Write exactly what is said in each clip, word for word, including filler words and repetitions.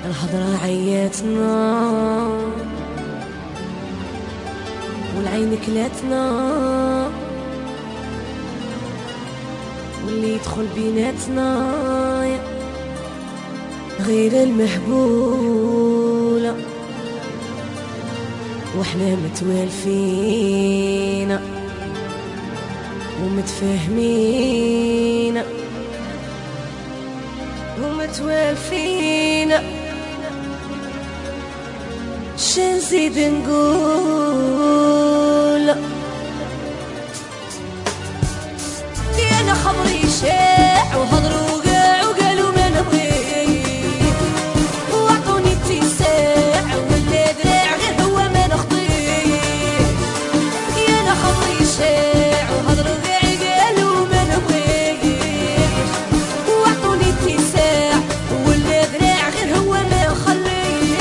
الهضرة عياتنا والعين كلاتنا، واللي يدخل بيناتنا غير المهبولة، واحنا متوالفين ومتفاهمين ومتوالفين. شنزيد نقول دينا خبري شاع وهضروا وقاع وقالوا ما نبغي، وعطوني اتساع ولا ذراع غير هو ما نخطي. دينا خبري شاع وهضروا وقاع قالوا ما نبغي، وعطوني اتساع ولا ذراع غير هو ما نخلي.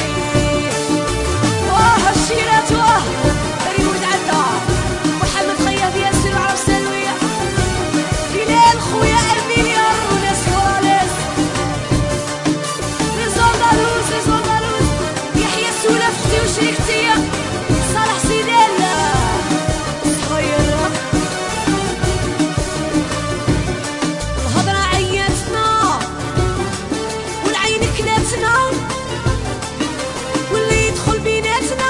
الشيرات واه كريم وتعدى محمد خياط ياسر وعرف سلوية بلال خويا المليار وناس كوراليس لي زوندالوز لي زوندالوز يحيى السولة فتي وشريكتي صالح سيدالا صغير. الهضرة عياتنا والعين كلاتنا، واللي يدخل بيناتنا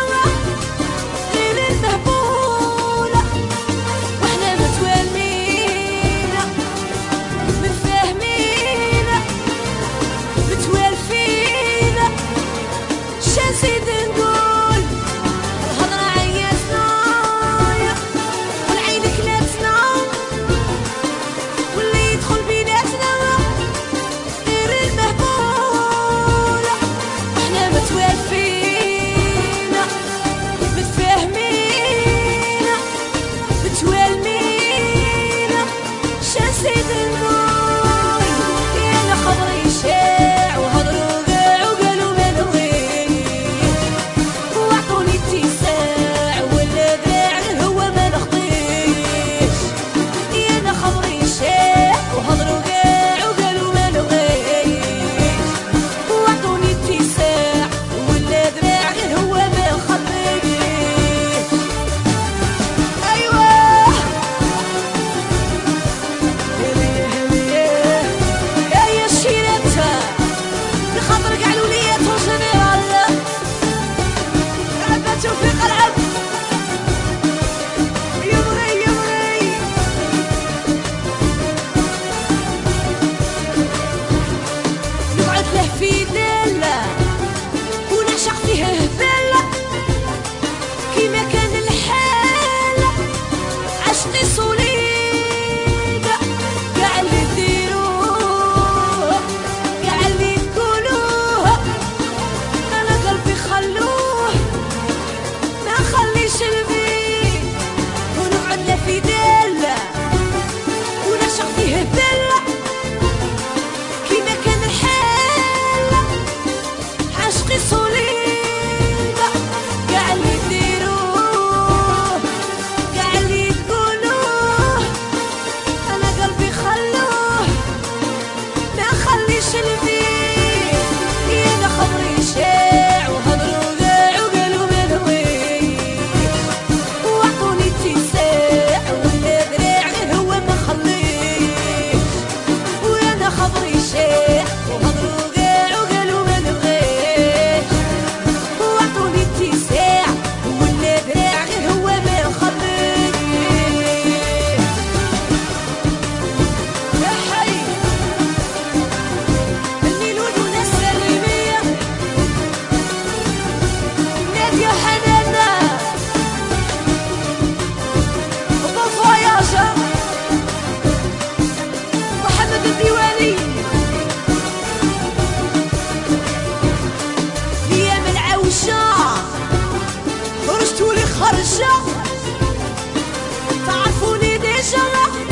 تعرفوني ديجا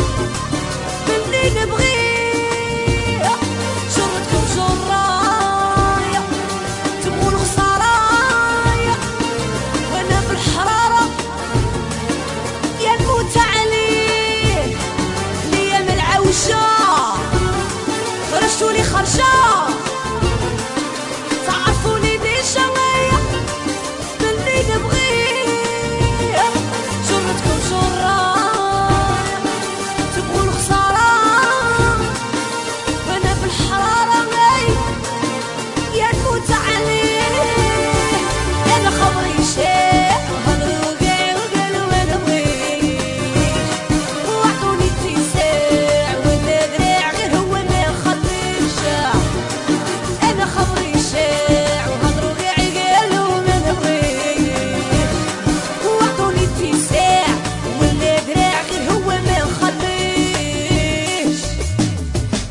باللي نبغي جرتكم جرايا تبغوا الخسرايا وانا بالحرارة يا نموت عليه ليا من العوجة خرجتولي خرجة